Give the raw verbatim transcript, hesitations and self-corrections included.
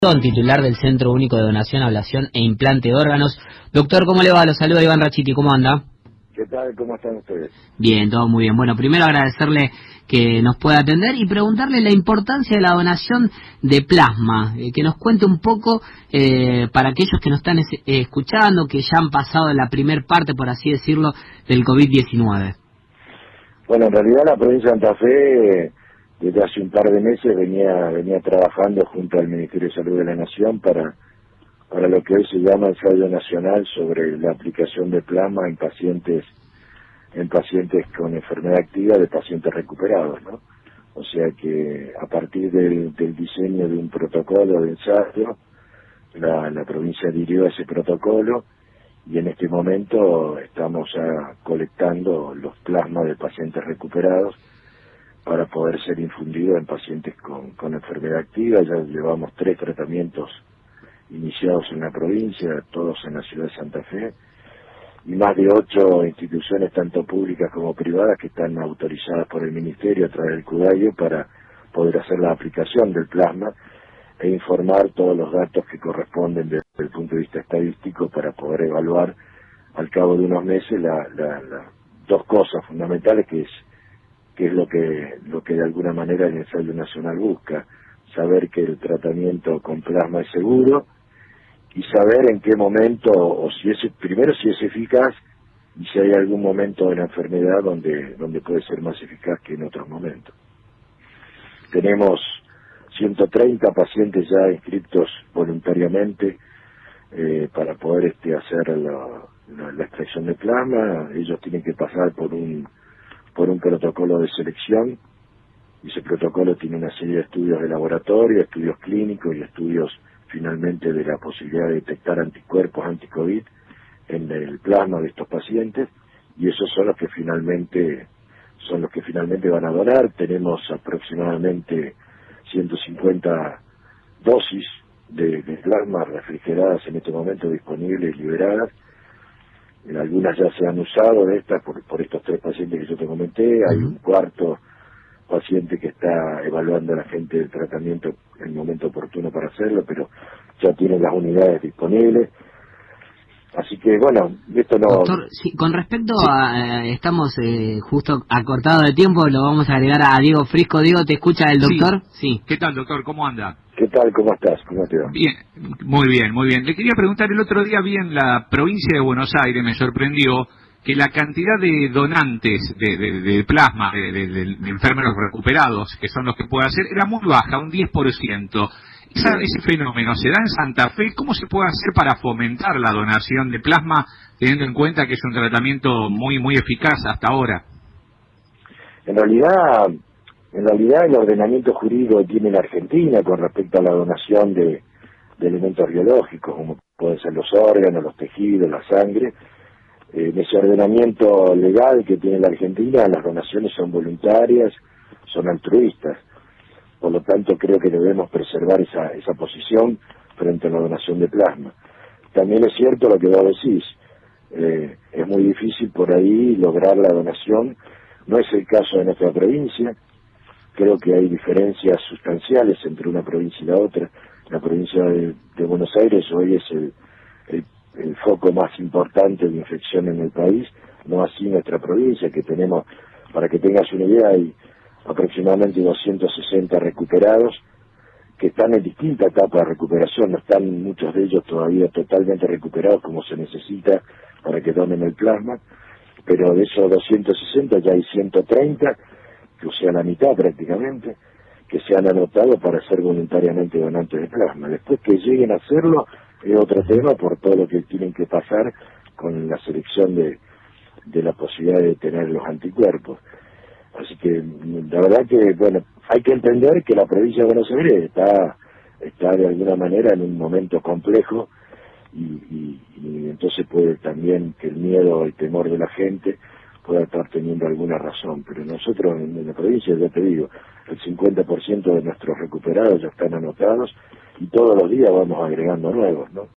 Titular del Centro Único de Donación, Ablación e Implante de Órganos. Doctor, ¿cómo le va? Los saluda Iván Rachiti, ¿cómo anda? ¿Qué tal? ¿Cómo están ustedes? Bien, todo muy bien. Bueno, primero agradecerle que nos pueda atender y preguntarle la importancia de la donación de plasma, eh, que nos cuente un poco eh, para aquellos que nos están es, eh, escuchando, que ya han pasado la primer parte, por así decirlo, del COVID diecinueve. Bueno, en realidad la provincia de Santa Fe desde hace un par de meses venía venía trabajando junto al Ministerio de Salud de la Nación para para lo que hoy se llama ensayo nacional sobre la aplicación de plasma en pacientes en pacientes con enfermedad activa de pacientes recuperados, ¿no? O sea que a partir del, del diseño de un protocolo de ensayo, la, la provincia adhirió a ese protocolo y en este momento estamos ya colectando los plasmas de pacientes recuperados para poder ser infundidos en pacientes con, con enfermedad activa. Ya llevamos tres tratamientos iniciados en la provincia, todos en la ciudad de Santa Fe, y más de ocho instituciones, tanto públicas como privadas, que están autorizadas por el Ministerio a través del CUDAIO para poder hacer la aplicación del plasma e informar todos los datos que corresponden desde el punto de vista estadístico para poder evaluar al cabo de unos meses la, la, la dos cosas fundamentales, que es que es lo que lo que de alguna manera el ensayo nacional busca: saber que el tratamiento con plasma es seguro y saber en qué momento, o si es primero si es eficaz, y si hay algún momento de la enfermedad donde donde puede ser más eficaz que en otros momentos. Tenemos ciento treinta pacientes ya inscritos voluntariamente eh, para poder este hacer la, la, la extracción de plasma. Ellos tienen que pasar por un por un protocolo de selección, y ese protocolo tiene una serie de estudios de laboratorio, estudios clínicos y estudios finalmente de la posibilidad de detectar anticuerpos anti-COVID en el plasma de estos pacientes, y esos son los que finalmente son los que finalmente van a donar. Tenemos aproximadamente ciento cincuenta dosis de, de plasma refrigeradas en este momento disponibles y liberadas. Algunas ya se han usado de estas por, por estos tres pacientes que yo te comenté. Hay un cuarto paciente que está evaluando a la gente del tratamiento en el momento oportuno para hacerlo, pero ya tienen las unidades disponibles. Así que, bueno, esto no... Doctor, sí, con respecto a... Eh, estamos eh, justo acortados de tiempo, lo vamos a agregar a Diego Frisco. Diego, ¿te escucha el doctor? Sí. sí. ¿Qué tal, doctor? ¿Cómo anda? ¿Qué tal? ¿Cómo estás? ¿Cómo te va? Bien, muy bien, muy bien. Le quería preguntar, el otro día vi en la provincia de Buenos Aires, me sorprendió que la cantidad de donantes de, de, de plasma, de, de, de enfermeros recuperados, que son los que puede hacer, era muy baja, un diez por ciento. Esa, ese fenómeno se da en Santa Fe. ¿Cómo se puede hacer para fomentar la donación de plasma, teniendo en cuenta que es un tratamiento muy muy eficaz hasta ahora? En realidad, en realidad el ordenamiento jurídico que tiene la Argentina con respecto a la donación de, de elementos biológicos, como pueden ser los órganos, los tejidos, la sangre, eh, en ese ordenamiento legal que tiene la Argentina, las donaciones son voluntarias, son altruistas. Por lo tanto, creo que debemos preservar esa, esa posición frente a la donación de plasma. También es cierto lo que vos decís, eh, es muy difícil por ahí lograr la donación. No es el caso de nuestra provincia. Creo que hay diferencias sustanciales entre una provincia y la otra. La provincia de, de Buenos Aires hoy es el, el, el foco más importante de infección en el país, no así nuestra provincia, que tenemos, para que tengas una idea, hay aproximadamente doscientos sesenta recuperados que están en distinta etapa de recuperación. No están muchos de ellos todavía totalmente recuperados como se necesita para que donen el plasma, pero de esos doscientos sesenta ya hay ciento treinta, que o sea la mitad prácticamente, que se han anotado para ser voluntariamente donantes de plasma. Después que lleguen a hacerlo es otro tema, por todo lo que tienen que pasar con la selección de, de la posibilidad de tener los anticuerpos. Así que la verdad que, bueno, hay que entender que la provincia de Buenos Aires está está de alguna manera en un momento complejo, y, y, y entonces puede también que el miedo o el temor de la gente pueda estar teniendo alguna razón. Pero nosotros en la provincia, ya te digo, el cincuenta por ciento de nuestros recuperados ya están anotados y todos los días vamos agregando nuevos, ¿no?